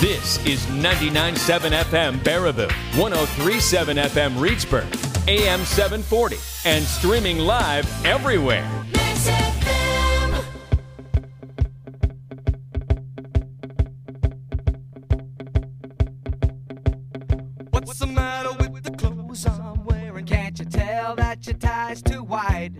This is 99.7 FM Baraboo, 103.7 FM Reedsburg, AM 740, and streaming live everywhere. Max FM. What's the matter with the clothes I'm wearing? Can't you tell that your tie's too wide?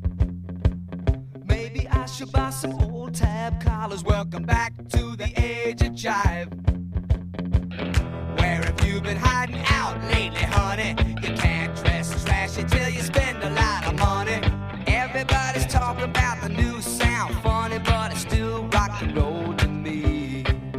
Maybe I should buy some old tab collars. Welcome back to the age of jive. Where have you been hiding out lately, honey? You can't dress trashy till you spend a lot of money. Everybody's talking about the new sound, funny, but it's still rock and roll to me.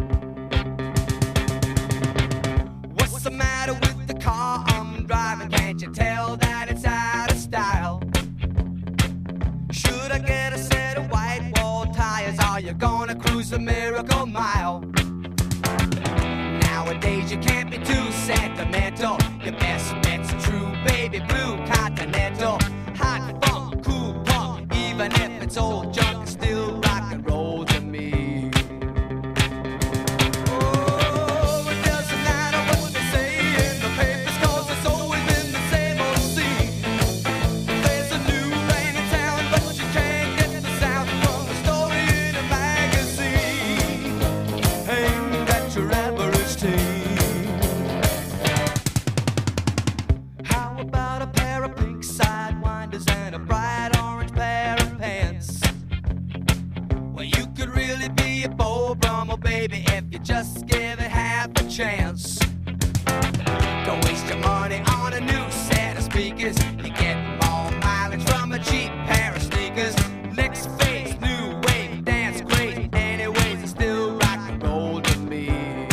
What's the matter with the car I'm driving? Can't you tell that it's out of style? Should I get a set of white wall tires? Are you gonna cruise the Miracle Mile? Nowadays you can't be too sentimental. Your best bet's a true baby blue Continental. Hot funk, cool punk, even if it's old junk, it's still rock and roll to me. Oh, it doesn't matter what they say in the papers, 'cause it's always been the same old scene. There's a new rain in town, but you can't get the sound from a story in a magazine aimed at your average teen. How about a pair of pink sidewinders and a bright orange pair of pants? Well, you could really be a Beau Brummel, baby, if you just give it half a chance. Don't waste your money on a new set of speakers. You get more mileage from a cheap pair of sneakers. Next phase, new wave, dance great. Anyways, it's still rock and roll to me.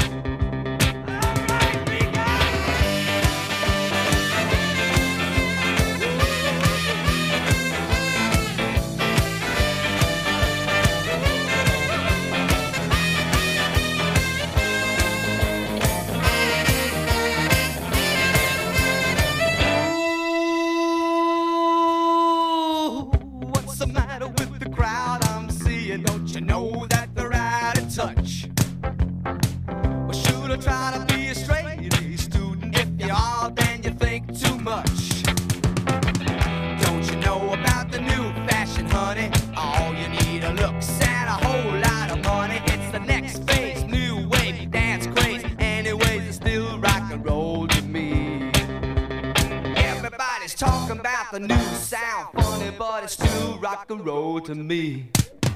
Ooh, what's the matter with the crowd I'm seeing? Don't you know that they're out of touch? Or should I try to be a straight A student? If you are, then you think too much. Don't you know about the new fashion, honey? All you need are looks and a whole lot of money. It's the next phase, new wave, dance craze. Anyways, it's still rock and roll to me. Everybody's talking about the new sound, funny, but it's still rock and roll to me.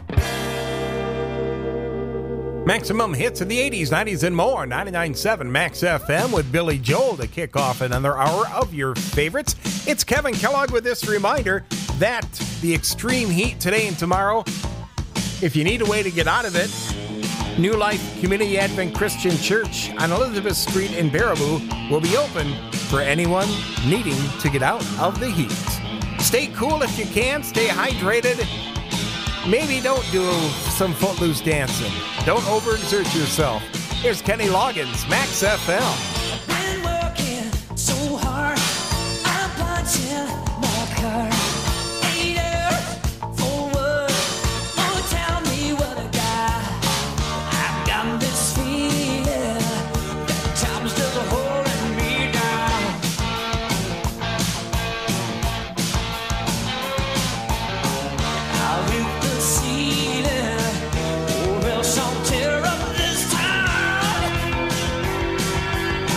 Maximum hits of the 80s, 90s, and more. 99.7 Max FM with Billy Joel to kick off another hour of your favorites. It's Kevin Kellogg with this reminder that the extreme heat today and tomorrow, if you need a way to get out of it, New Life Community Advent Christian Church on Elizabeth Street in Baraboo will be open for anyone needing to get out of the heat. Stay cool if you can, stay hydrated. Maybe don't do some footloose dancing. Don't overexert yourself. Here's Kenny Loggins, Max FM. Been working so hard, I'm punching my card. 8 hours for what? Oh, tell me what I got. I've got this feeling that time's just holding me down. I'll hit the ceiling, or else I'll tear up this town.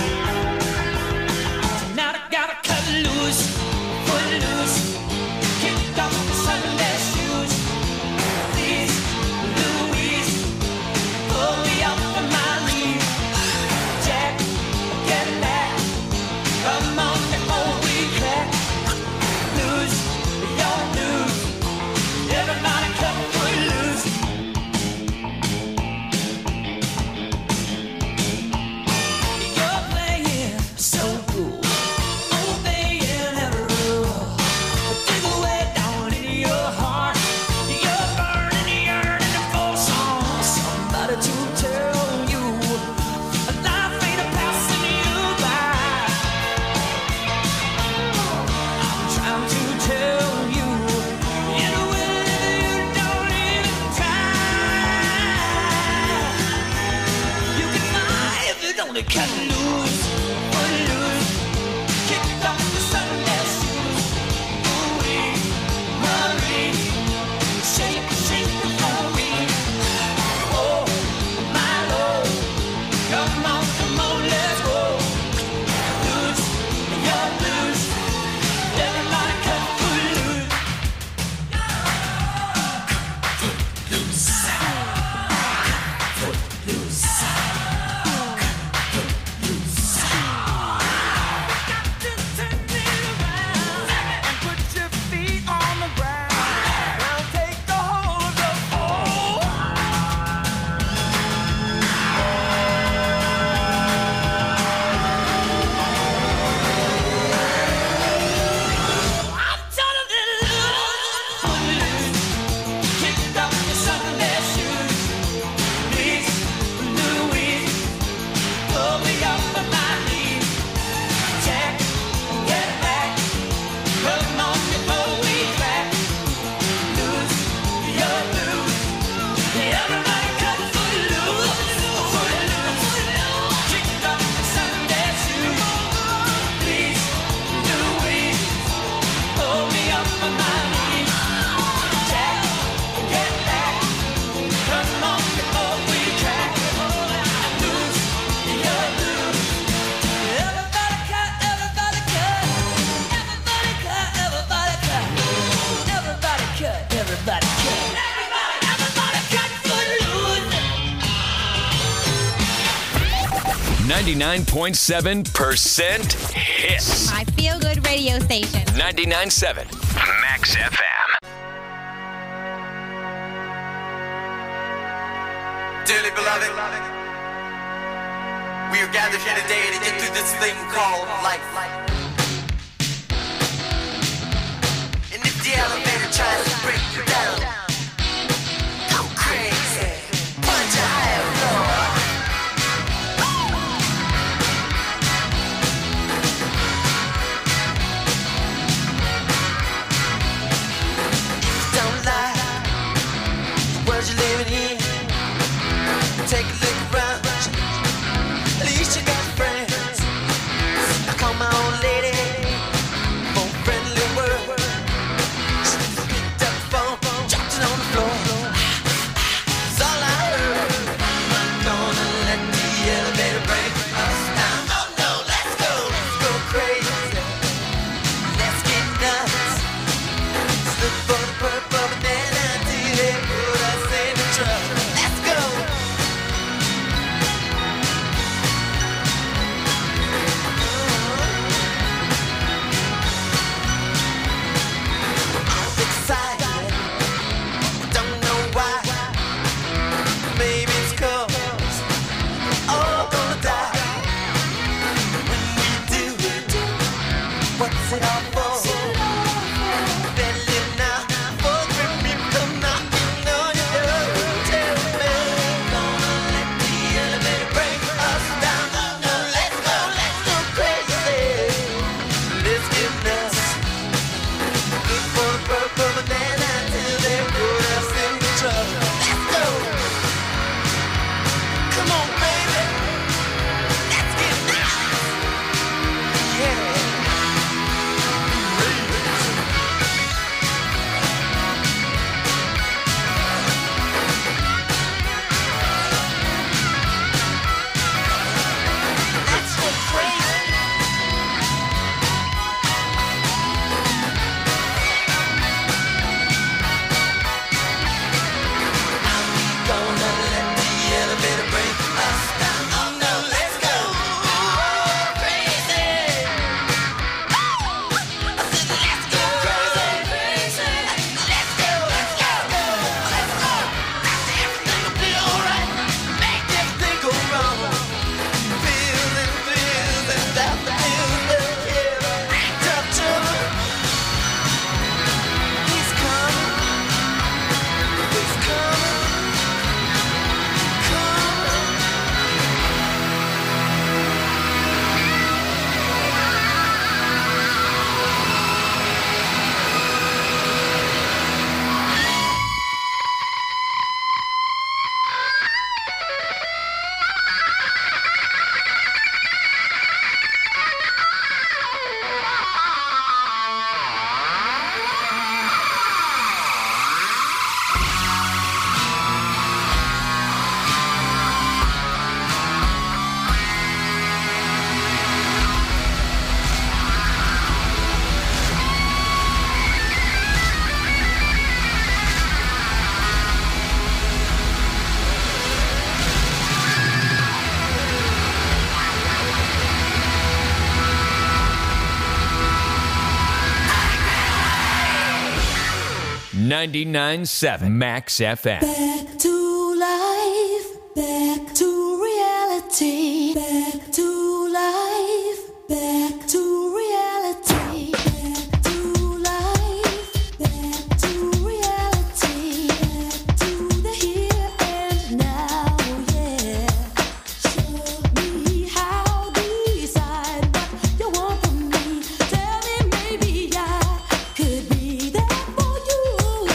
cut loose, kicked off the Sunday shoes. Ooh-wee, Marie, shake, shake before we. Oh, my Lord, come on, let's go. Loose, you're loose, everybody cut loose. Put your feet on the ground. Now take the whole of the floor. I'm totally loose, kicked off the Sunday shoes. Please, Louise, pull me up on my knees. Jack, get back, come on before we crack. Loose, you're loose, everybody cut loose, kicked off the Sunday shoes. Please, Louise, pull me up on my knees. Jack, get back, come on before we crack. Loose, you're loose. Everybody cut, everybody cut. Everybody cut, everybody cut. Everybody cut, everybody cut. Everybody cut for loose. 99.7% hits. My feel good radio station. 99.7 Max FM. Dearly beloved, we are gathered here today to get through this thing called life. And if the elevator tries to break you down, go crazy, punch a higher floor. Don't lie, the world you're living in. Take a look around, at least you got friends. I call my old lady. 99.7 Max FM. Back to life, back to reality, back to life, back to reality, back to life, back to reality, back to the here and now, yeah. Show me how, decide what you want from me. Tell me maybe I could be there for you.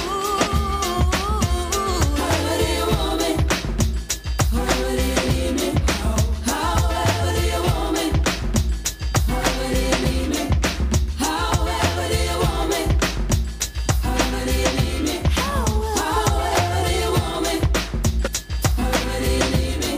However do you want me? However do you need me? However do you want me? However do you need me? However do you want me? However do you need me? However do you want me? However do you need me?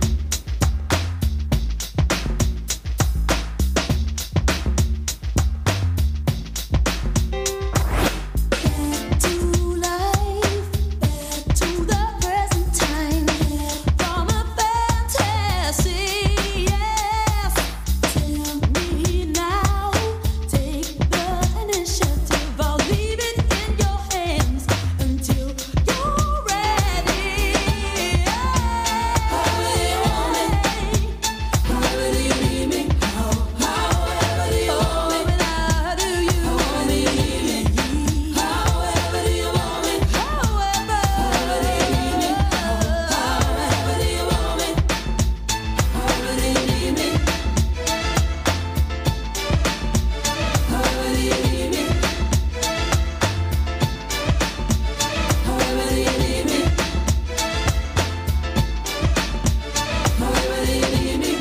Back to life, back to the present time, from a fantasy, yes. Tell me now, take the initiative. I'll leave it in your hands until you're ready. However do you want me? However do you need me? However do you want me? How do you want me? However do you want me? However do you need me? However do you want me? However do you need me? However do you need me? However do you need me? However do you need me?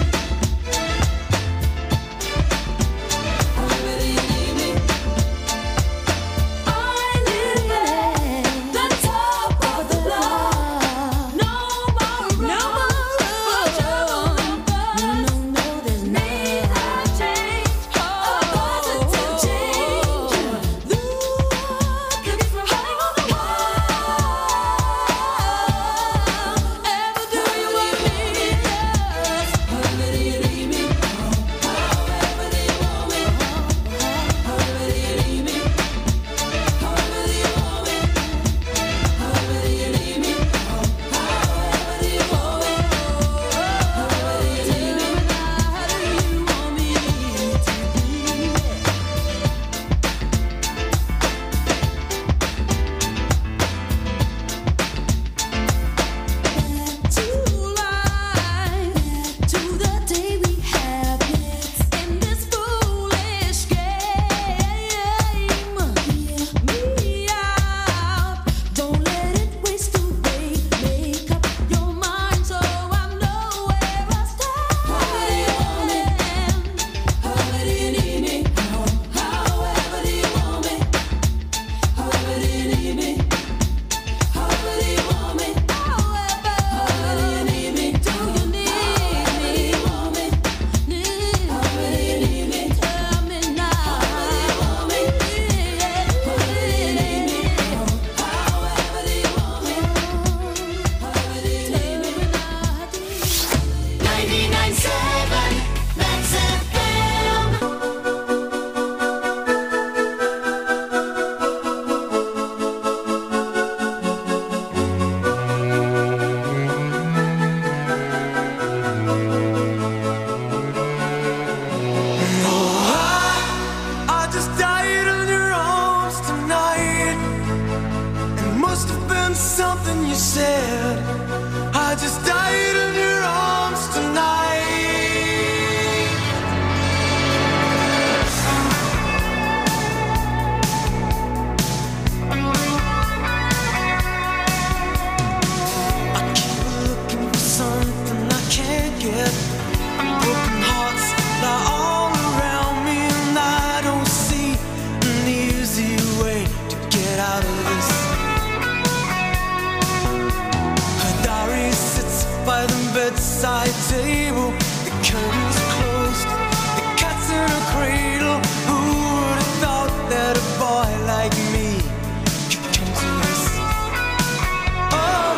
However do you need me? I live at the top of the block. No more room for trouble. No, there's need a change, a positive change. Look at me hanging on the wall. Ever do you want me? Yes. However do you need me? However do you want me? However do you need me? However do you want me? However do you need me? However do you want me? However do you need me? How do you want me Back to life, to the day we have in this foolish game. Hear me out, don't let it waste away. Make up your mind so I know where I stand. However do you need me? However do you want me? However do you need me? However do you want me? However do you need me? Do you need me? However do you want me? However do you need me? Tell me now. However do you want me? However do you need me? However do you want me? However do you need me? 99.7 Max FM. I just died in your arms tonight. It must have been something you said. I just died in your arms tonight. I keep looking for something I can't get. Broken hearts lie all around me, and I don't see an easy way to get out of this. Her diary sits by the bedside table. The curtains closed, the cat's in a cradle. Who would have thought that a boy like me could come to this? Oh,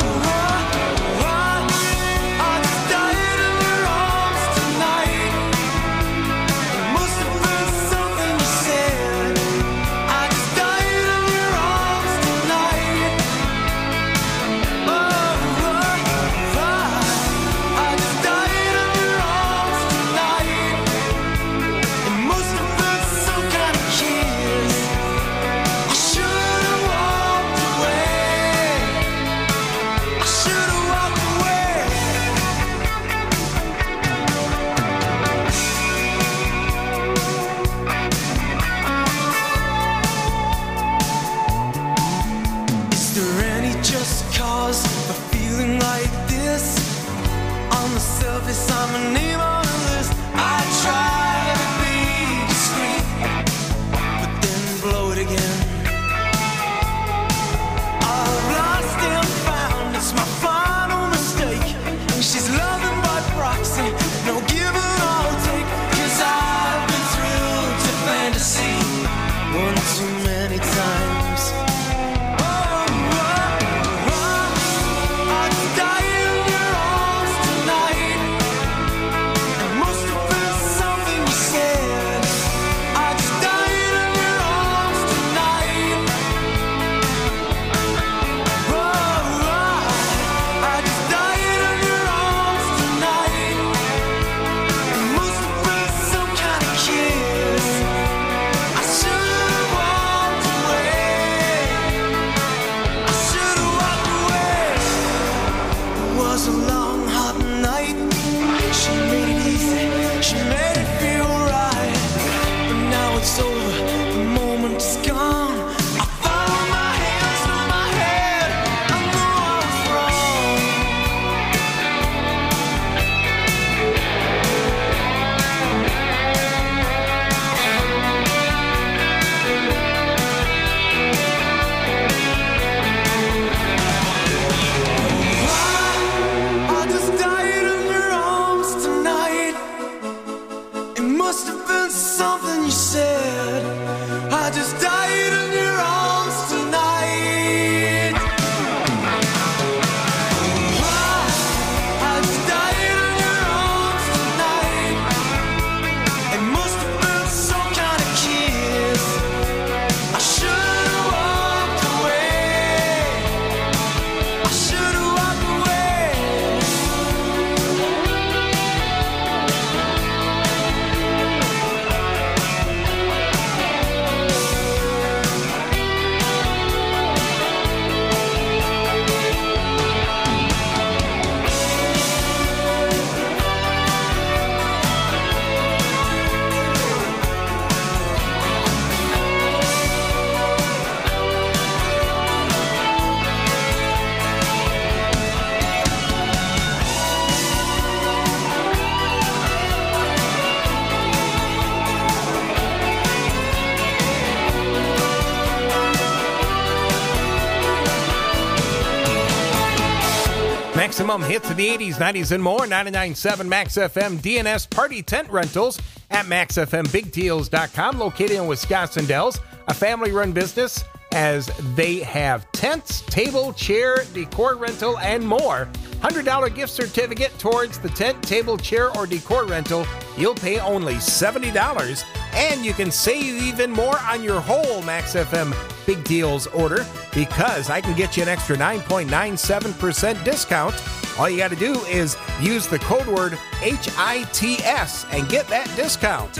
I just died in your arms tonight. It must have been something you said. I just died in your arms tonight. just cause a feeling like this. On the surface, I'm a name on a list. I try to be discreet, but then blow it again. I've lost and found, it's my final mistake. She's loving by proxy, no give and all take. 'Cause I've been thrilled to fantasy one too many times. Maximum hits of the 80s, 90s, and more. 99.7 Max FM DNS Party Tent Rentals at MaxFMBigDeals.com. Located in Wisconsin Dells, a family-run business as they have tents, table, chair, decor rental, and more. $100 gift certificate towards the tent, table, chair, or decor rental. You'll pay only $70, and you can save even more on your whole Max FM Big Deals order because I can get you an extra 9.97% discount. All you got to do is use the code word HITS and get that discount.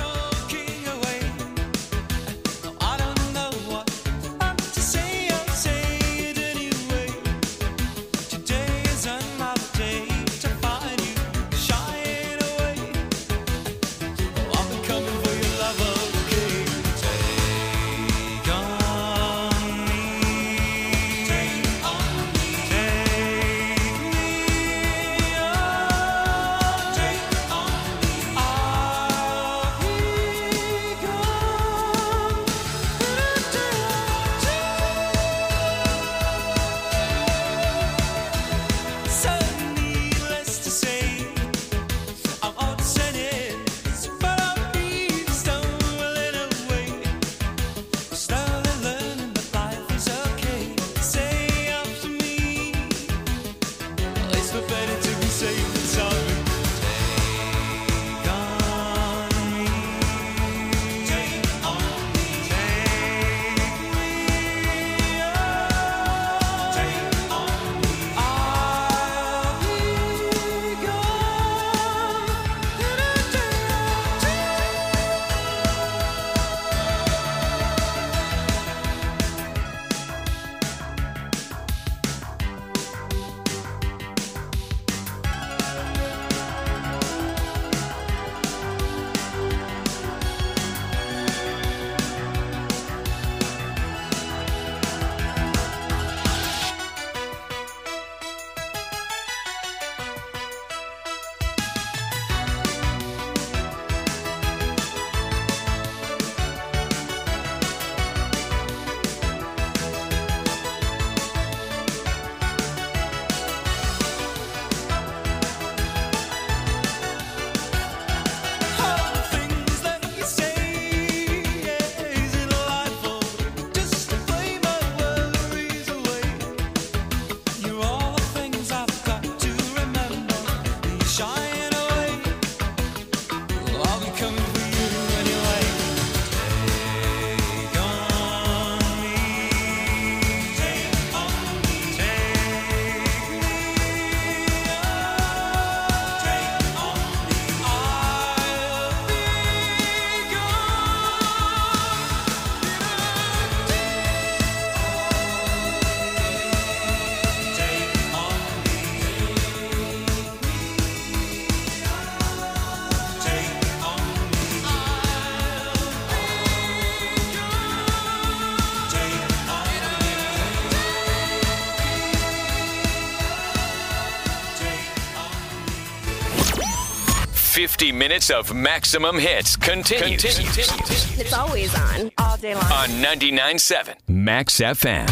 50 minutes of maximum hits continues. It's always on, all day long. On 99.7 Max FM.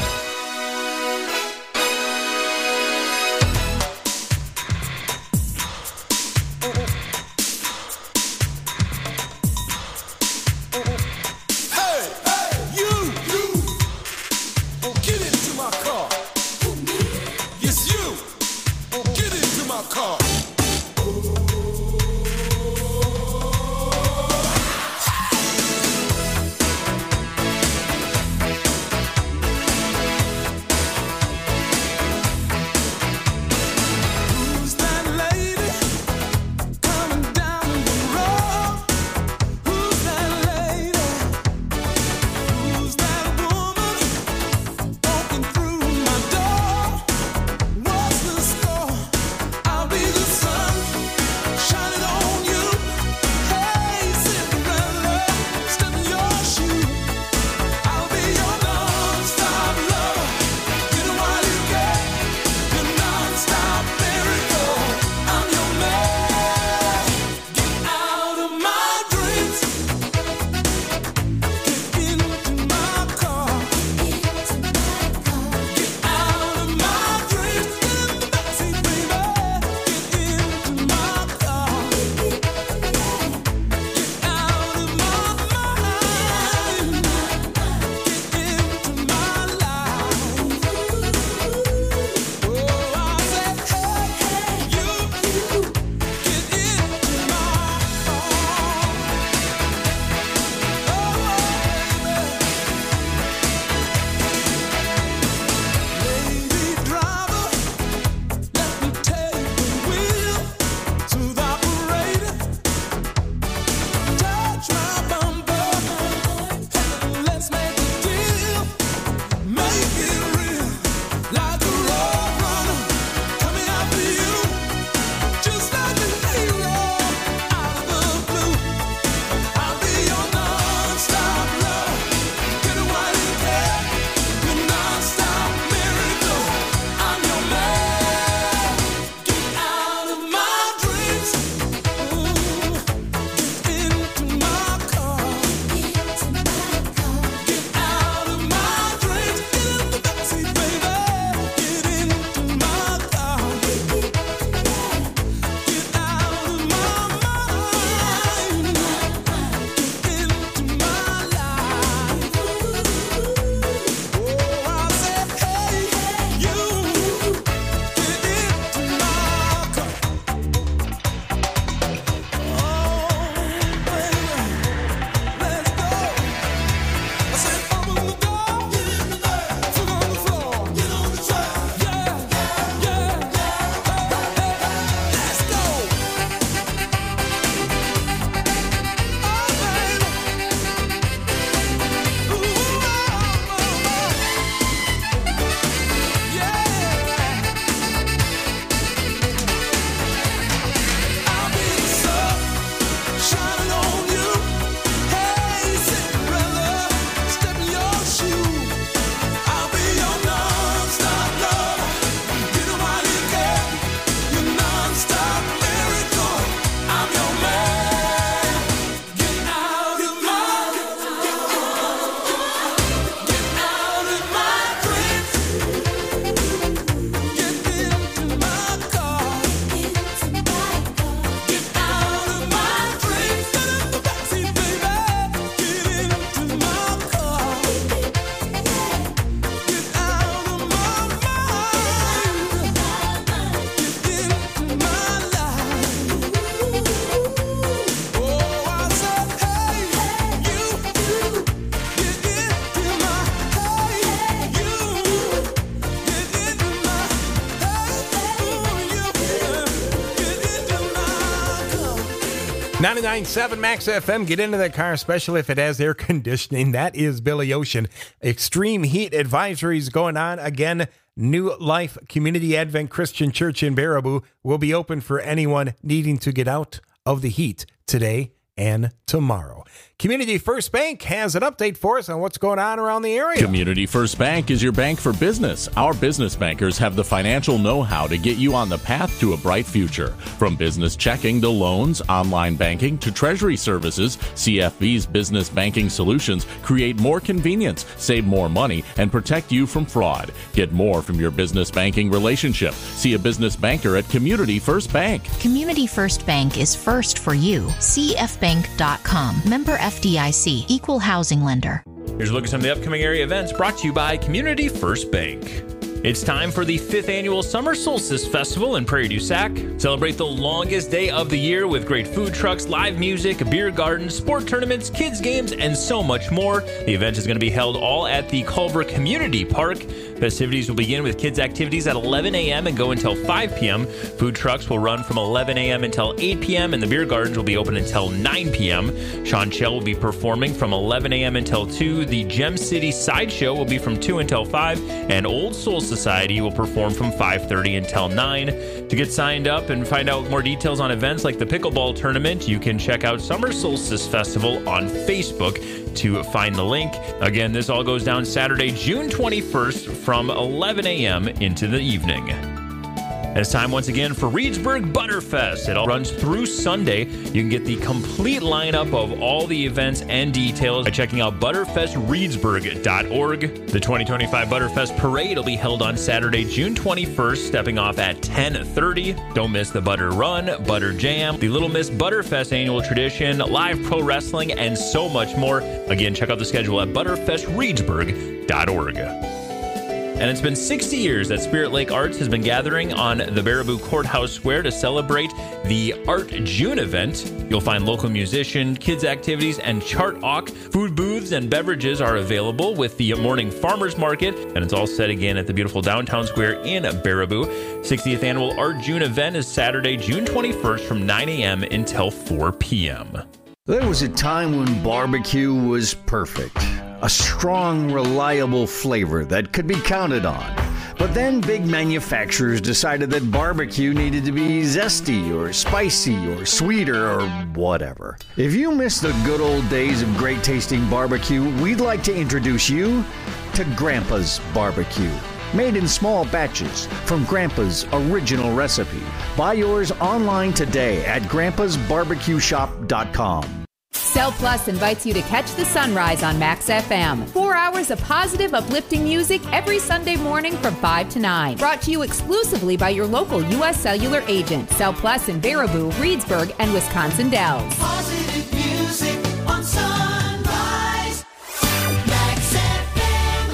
.997 Max FM. Get into that car, especially if it has air conditioning. That is Billy Ocean. Extreme heat advisories going on again. New Life Community Advent Christian Church in Baraboo will be open for anyone needing to get out of the heat today and tomorrow. Community First Bank has an update for us on what's going on around the area. Community First Bank is your bank for business. Our business bankers have the financial know-how to get you on the path to a bright future. From business checking to loans, online banking to treasury services, CFB's business banking solutions create more convenience, save more money, and protect you from fraud. Get more from your business banking relationship. See a business banker at Community First Bank. Community First Bank is first for you. CFbank.com. Member FDIC. Equal housing lender. Here's a look at some of the upcoming area events brought to you by Community First Bank. It's time for the 5th annual Summer Solstice Festival in Prairie du Sac. Celebrate the longest day of the year with great food trucks, live music, a beer garden, sport tournaments, kids games, and so much more. The event is going to be held all at the Culver Community Park. Festivities will begin with kids' activities at 11 a.m. and go until 5 p.m. Food trucks will run from 11 a.m. until 8 p.m. and the beer gardens will be open until 9 p.m. Sean Chell will be performing from 11 a.m. until 2. The Gem City Sideshow will be from 2 until 5. And Old Soul Society will perform from 5:30 until 9. To get signed up and find out more details on events like the Pickleball Tournament, you can check out Summer Solstice Festival on Facebook to find the link. Again, this all goes down Saturday, June 21st from 11 a.m. into the evening. And it's time once again for Reedsburg Butterfest. It all runs through Sunday. You can get the complete lineup of all the events and details by checking out butterfestreedsburg.org. The 2025 Butterfest Parade will be held on Saturday, June 21st, stepping off at 10:30. Don't miss the Butter Run, Butter Jam, the Little Miss Butterfest annual tradition, live pro wrestling, and so much more. Again, check out the schedule at butterfestreedsburg.org. And it's been 60 years that Spirit Lake Arts has been gathering on the Baraboo Courthouse Square to celebrate the Art June event. You'll find local musician, kids activities, and chart walk. Food booths and beverages are available with the morning farmers market, and it's all set again at the beautiful downtown square in Baraboo. 60th annual Art June event is Saturday, June 21st from 9 a.m. until 4 p.m. There was a time when barbecue was perfect. A strong, reliable flavor that could be counted on. But then big manufacturers decided that barbecue needed to be zesty or spicy or sweeter or whatever. If you miss the good old days of great tasting barbecue, we'd like to introduce you to Grandpa's Barbecue. Made in small batches from Grandpa's original recipe. Buy yours online today at grandpasbarbecueshop.com. Cell Plus invites you to catch the sunrise on Max FM. 4 hours of positive, uplifting music every Sunday morning from 5 to 9. Brought to you exclusively by your local U.S. Cellular agent. Cell Plus in Baraboo, Reedsburg, and Wisconsin Dells. Positive music on Sunrise. Max FM.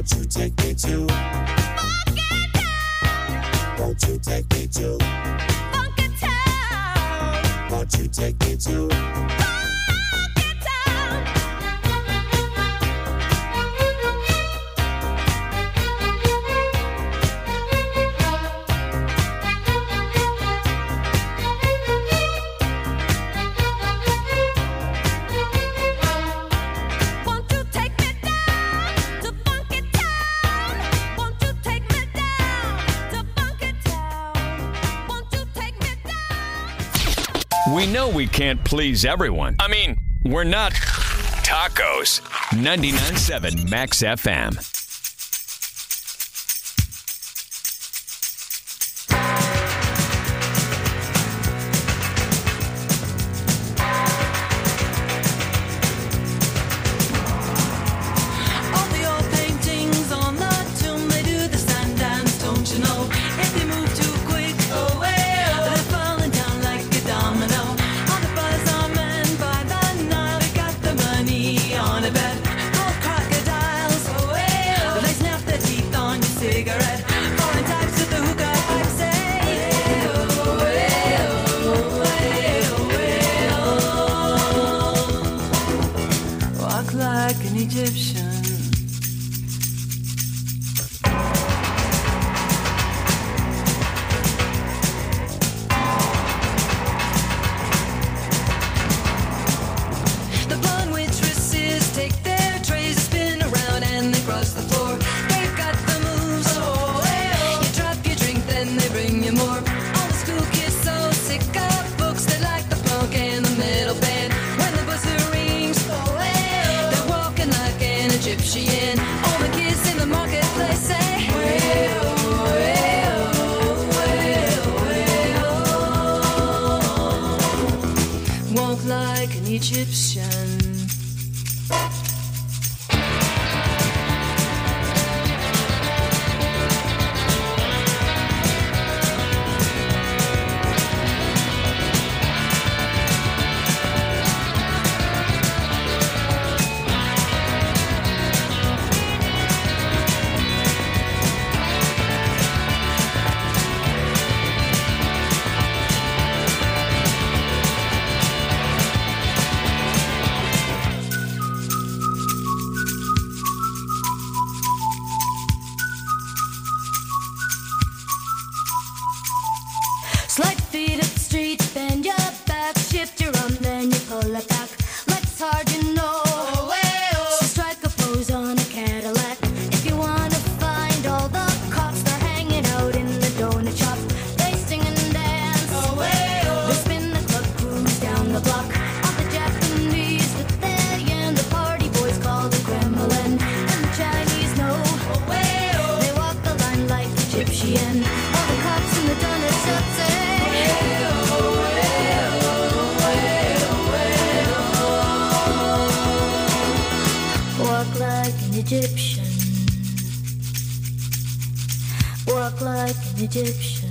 Won't you take me to Funky Town? Won't you take me to Funky Town? Won't you take me to Funky Town? Won't you take me down to Funky Town? Won't you take me down to Funky Town? Won't you take me down? We know we can't please everyone. I mean, we're not tacos. 99.7 Max FM. All the old paintings on the tomb, they do the sand dance, don't you know? If they move too quick, oh well, they're falling down like a domino. All the buzz are men by the Nile, they got the money on a bet. Gold crocodiles, oh well, they snap their teeth on your cigarette. Foreign types with the hookah pipe say, oh well, walk like an Egyptian. The blonde waitresses take their trays, spin around and they cross the floor. They've got the moves, oh well. You drop your drink, then they bring you more. All the school kids so sick of books, they like the punk and the metal band. When the buzzer rings, oh well, they're walking like an Egyptian. All the kids in the marketplace say, well, walk like an Egyptian. Slide feet up the street, bend your back, shift your arm, then you pull it back. Let's hard, you know. So strike a pose on a Cadillac. If you wanna find all the cops, they're hanging out in the donut shop. They sing and dance. They spin the club, cruise down the block. All the Japanese with their yen, the party boys call the Kremlin, and the Chinese know. They walk the line like Egyptian. All the cops in the donut shop say, walk like an Egyptian. Walk like an Egyptian.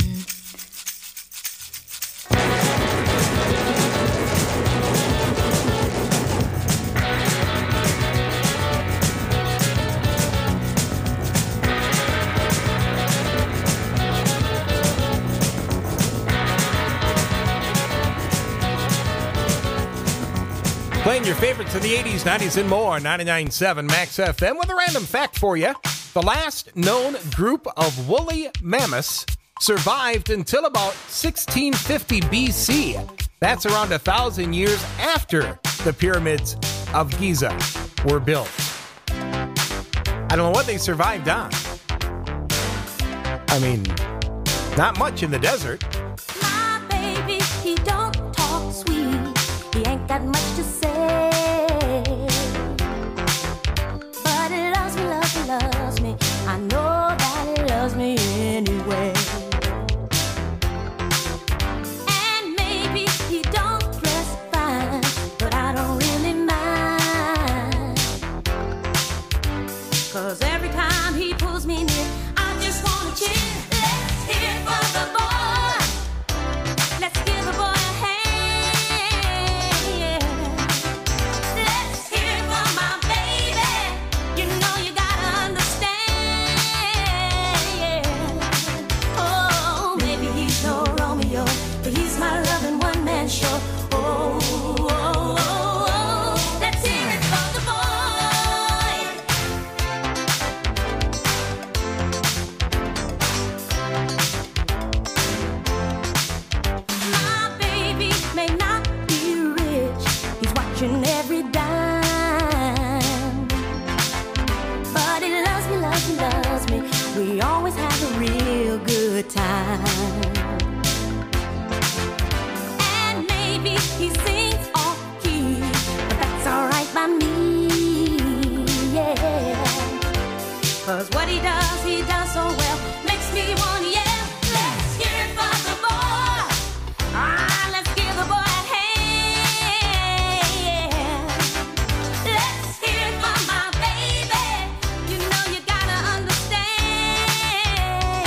Playing your favorites of the 80s, 90s, and more. 99.7 Max FM with a random fact for you. The last known group of woolly mammoths survived until about 1650 BC. That's around 1,000 years after the pyramids of Giza were built. I don't know what they survived on. I mean, not much in the desert. My baby, he don't talk sweet. He ain't got much to say. But he loves me. I know that he loves me anyway. And maybe he don't dress fine, but I don't really mind. 'Cause every time he pulls me near, I just wanna cheer. Let's hear it for the boy. Let's give the boy a hand. Yeah. Let's hear it for my baby. You know you gotta understand. We always have a real good time. And maybe he sings off key, but that's alright by me, yeah. 'Cause what he does so well, makes me wanna yell. Let's hear it for the boy. Ah, let's give the boy a hand. Let's hear it for my baby. You know you gotta understand.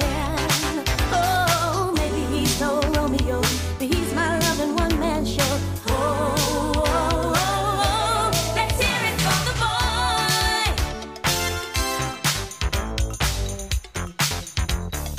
Oh, maybe he's no Romeo, but he's my loving one-man show. Oh, let's hear it for the boy.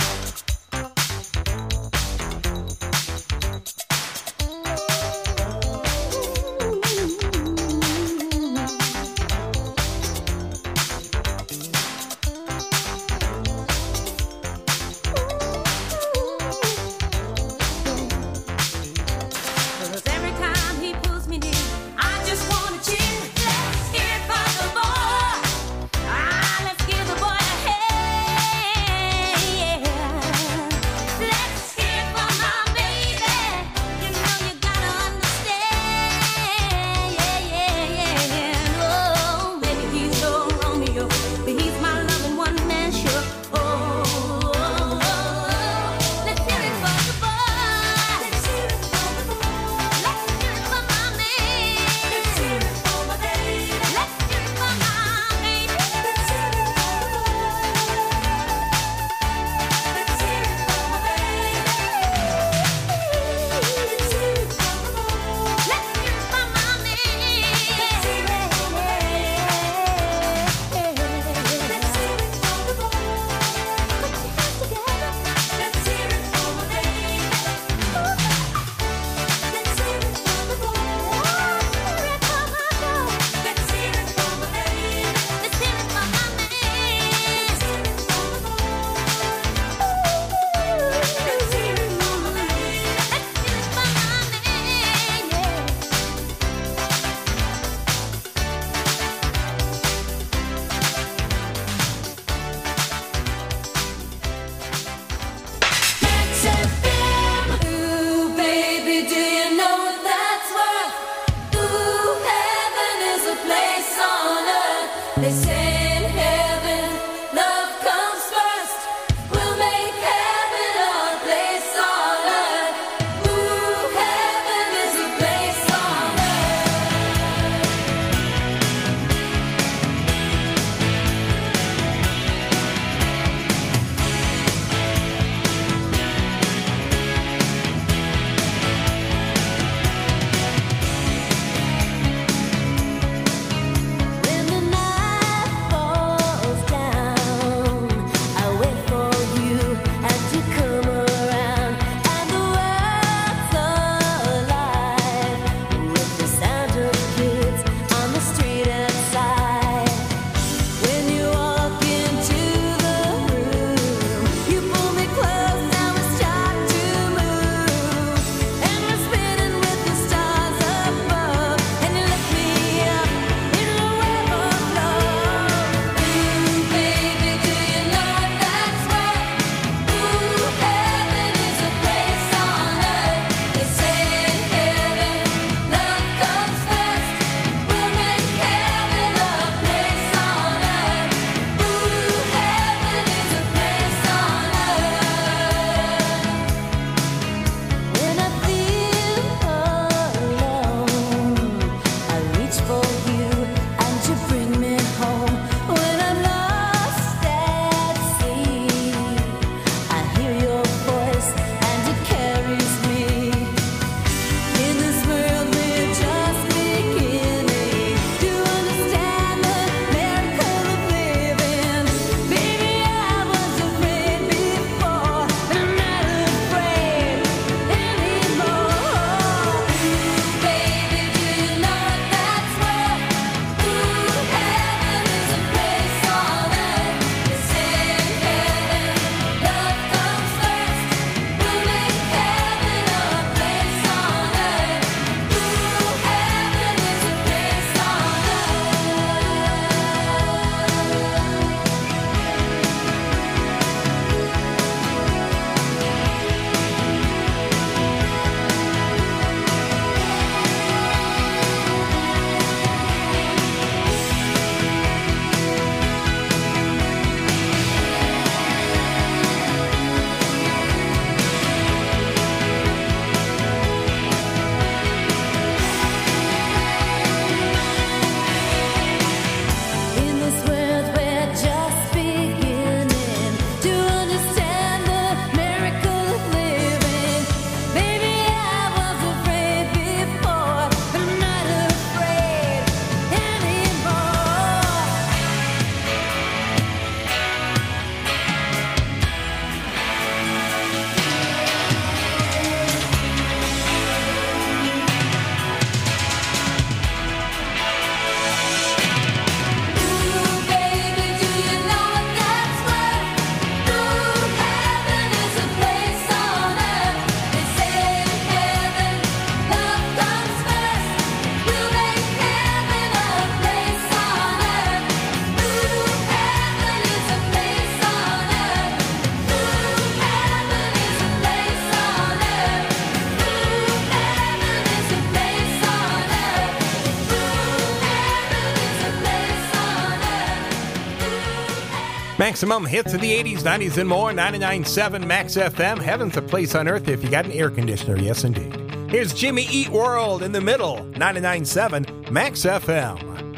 Maximum hits of the 80s, 90s, and more. 99.7 Max FM. Heaven's a place on earth if you got an air conditioner. Yes, indeed. Here's Jimmy Eat World in the middle. 99.7 Max FM.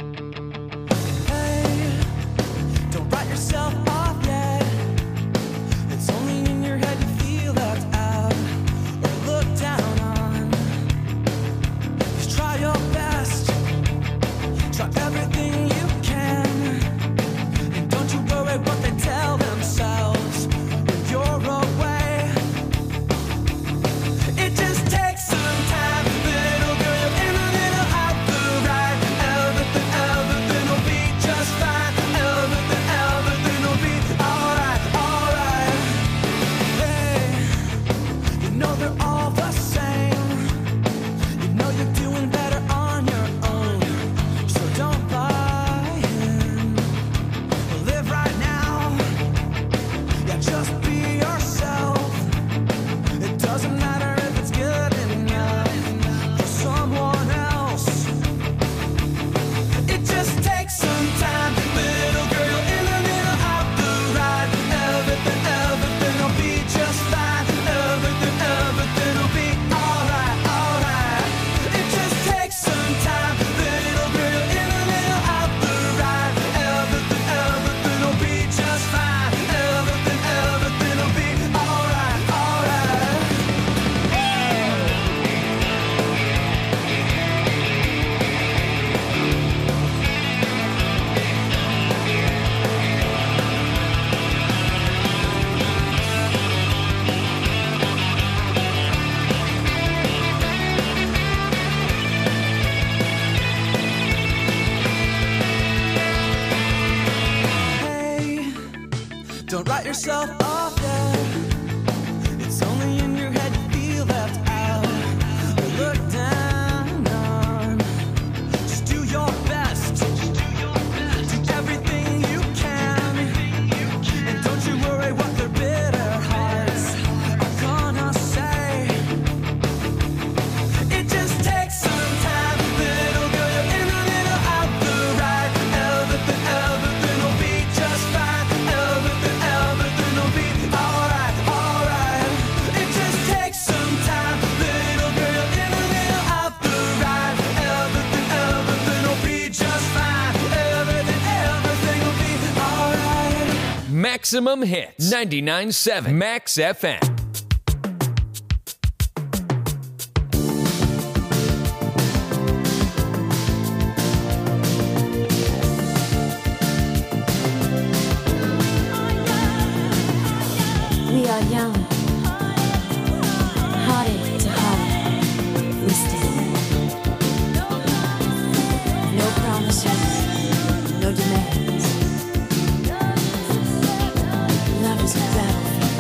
Don't write yourself off yet. It's only in your head you feel left out or looked down on. Just try your best. Try everything you can. And don't you worry what they tell themselves when you're away. It just takes some time, little girl. You're in a little out the right. Everything will be just fine. Everything will be alright, alright. Hey, you know they're all the same. You know you're doing better on your own. So don't buy in. Live right now. Yeah, just be yourself. It doesn't matter if it's good enough for someone else. It just takes some time, little girl, in a little out the right. Everything will be just fine. Everything will be alright, alright. It just takes some time, little girl, in a little out the right. Everything will be just fine. Everything will be alright, alright. Hey, don't write yourself off yet. It's only in your head you feel left out or looked down on. Just do your best. Do everything you can. And don't you worry what their bitter hearts are gonna say. It just takes some time, little girl. You're in a little out the right. Everything will be just fine. Everything will be alright, alright. It just takes some time, little girl. You're in a little out the right. Everything will be just fine. Everything will be alright. Maximum hits. 99.7 Max FM. We are young, hearted to heart. We stand. No promises, no demands. Love is a battlefield.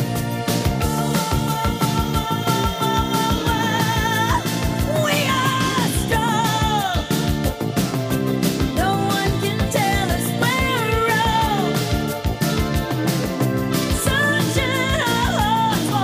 We are strong. No one can tell us we're wrong. Sunshine our hearts.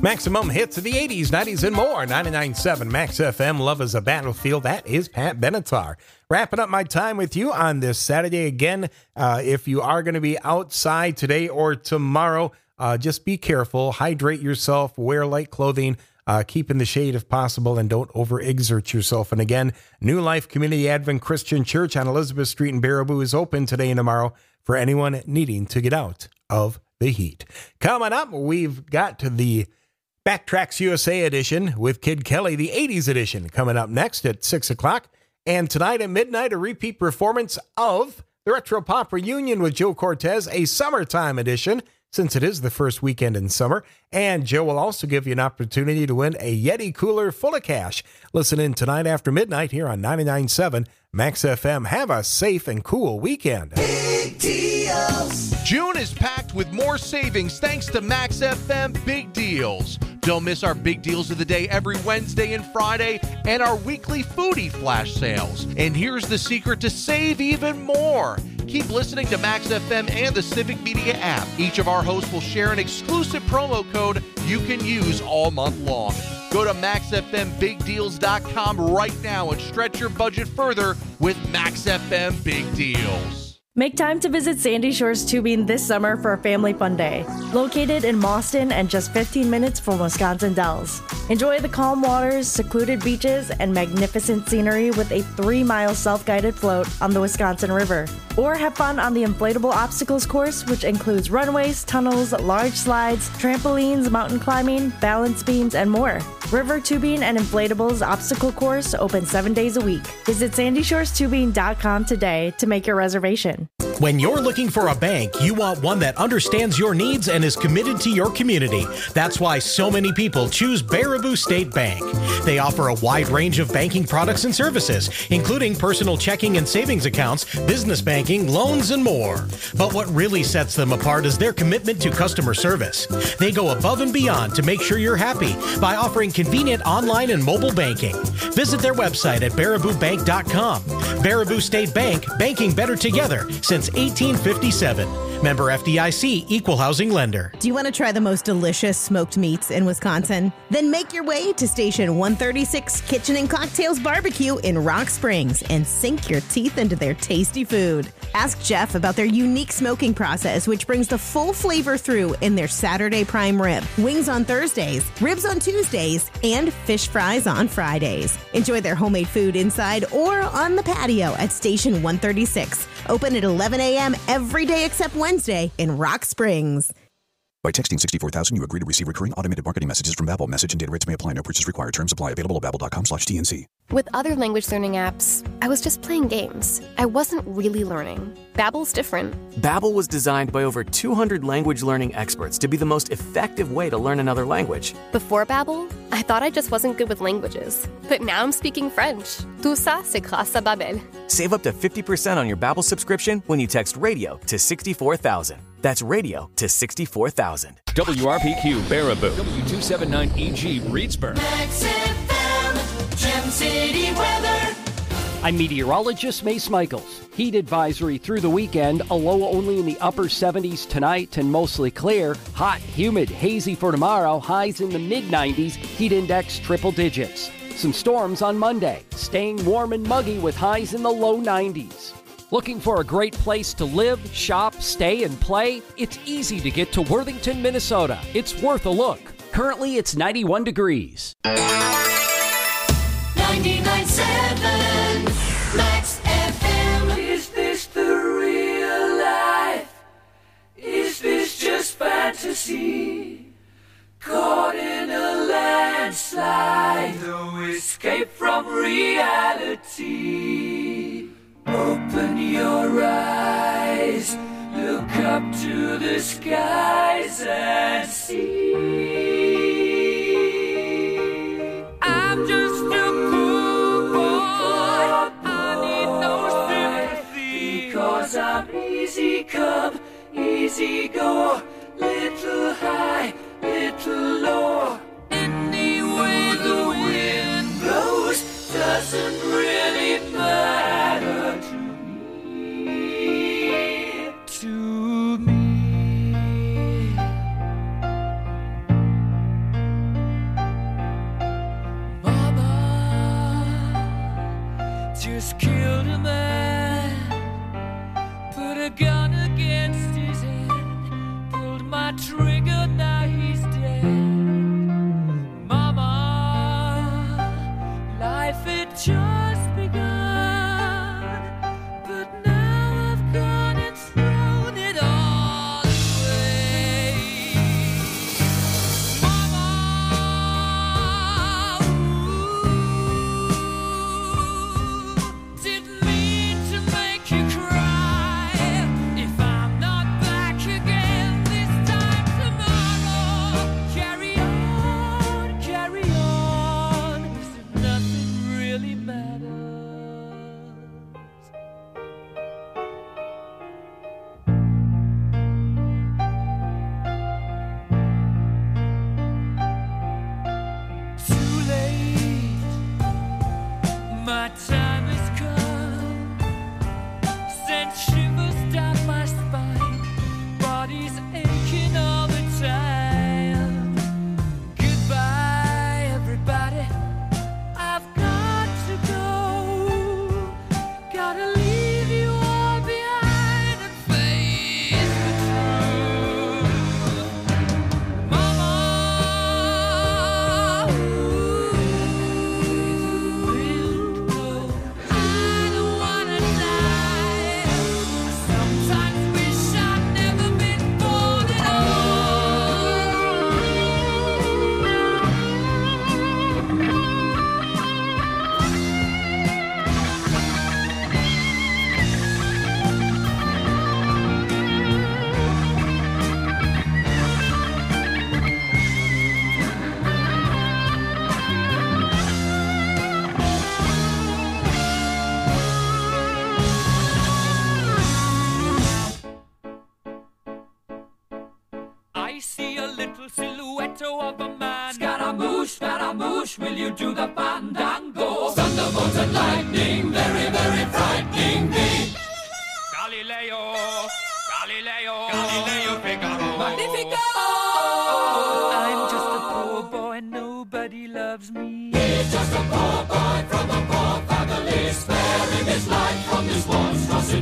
Maximum hits of the 80s, 90s, and more. 99.7 Max FM, Love is a Battlefield. That is Pat Benatar. Wrapping up my time with you on this Saturday. Again, if you are going to be outside today or tomorrow, just be careful. Hydrate yourself. Wear light clothing. Keep in the shade if possible, and don't overexert yourself. And again, New Life Community Advent Christian Church on Elizabeth Street in Baraboo is open today and tomorrow for anyone needing to get out of the heat. Coming up, we've got to the Backtracks USA edition with Kid Kelly, the 80s edition, coming up next at 6 o'clock. And tonight at midnight, a repeat performance of the Retro Pop Reunion with Joe Cortez, a summertime edition, since it is the first weekend in summer. And Joe will also give you an opportunity to win a Yeti cooler full of cash. Listen in tonight after midnight here on 99.7 Max FM. Have a safe and cool weekend. Big deals. June is packed with more savings thanks to Max FM Big Deals. Don't miss our Big Deals of the Day every Wednesday and Friday and our weekly foodie flash sales. And here's the secret to save even more. Keep listening to Max FM and the Civic Media app. Each of our hosts will share an exclusive promo code you can use all month long. Go to MaxFMBigDeals.com right now and stretch your budget further with Max FM Big Deals. Make time to visit Sandy Shores Tubing this summer for a family fun day. Located in Mauston and just 15 minutes from Wisconsin Dells. Enjoy the calm waters, secluded beaches, and magnificent scenery with a 3-mile self-guided float on the Wisconsin River. Or have fun on the inflatable obstacles course, which includes runways, tunnels, large slides, trampolines, mountain climbing, balance beams, and more. River Tubing and Inflatables Obstacle Course open 7 days a week. Visit SandyShoresTubing.com today to make your reservation. When you're looking for a bank, you want one that understands your needs and is committed to your community. That's why so many people choose Baraboo State Bank. They offer a wide range of banking products and services, including personal checking and savings accounts, business banking, loans, and more. But what really sets them apart is their commitment to customer service. They go above and beyond to make sure you're happy by offering convenient online and mobile banking. Visit their website at baraboobank.com. Baraboo State Bank, banking better together since 1857. Member FDIC, Equal Housing Lender. Do you want to try the most delicious smoked meats in Wisconsin? Then make your way to Station 136 Kitchen and Cocktails Barbecue in Rock Springs and sink your teeth into their tasty food. Ask Jeff about their unique smoking process, which brings the full flavor through in their Saturday prime rib, wings on Thursdays, ribs on Tuesdays, and fish fries on Fridays. Enjoy their homemade food inside or on the patio at Station 136. Open at 11 a.m. every day except Wednesday in Rock Springs. By texting 64,000, you agree to receive recurring automated marketing messages from Babbel. Message and data rates may apply. No purchase required. Terms apply. Available at babbel.com/TNC. With other language learning apps, I was just playing games. I wasn't really learning. Babbel's different. Babbel was designed by over 200 language learning experts to be the most effective way to learn another language. Before Babbel, I thought I just wasn't good with languages. But now I'm speaking French. Tout ça, c'est grâce à Babbel. Save up to 50% on your Babbel subscription when you text radio to 64,000. That's radio to 64,000. WRPQ Baraboo. W279EG Reedsburg. Max FM, Gem City weather. I'm meteorologist Mace Michaels. Heat advisory through the weekend, a low only in the upper 70s tonight and mostly clear. Hot, humid, hazy for tomorrow, highs in the mid-90s, heat index triple digits. Some storms on Monday, staying warm and muggy with highs in the low 90s. Looking for a great place to live, shop, stay, and play? It's easy to get to Worthington, Minnesota. It's worth a look. Currently, it's 91 degrees. 99.7 Max FM. Is this the real life? Is this just fantasy? Caught in a landslide, no escape from reality. Open your eyes, look up to the skies and see. I'm just a poor boy, I need no sympathy. Because I'm easy come, easy go, little high, little low. Any way the wind blows doesn't really matter to me. To me. just killed a man, put a gun against his head, pulled my trigger, now he's dead. Mama, life had just begun, but now I've gone and thrown it all away. Mama, didn't mean to make you cry. If I'm not back again this time tomorrow, carry on, carry on, 'cause nothing really matters. Too late, my time has come. Sent shivers down my spine, body's aching all the time. Goodbye, everybody, I've got to go. Gotta leave you all behind and face the truth. Mama, I don't wanna die. Sometimes wish I'd never been born at I see a little silhouette of a man. Scaramouche, will you do the fandango? Thunderbolts and lightning, very, very frightening me. Galileo, Figaro. Magnifico! I'm just a poor boy, nobody loves me. He's just a poor boy from a poor family, sparing his life from this monstrosity.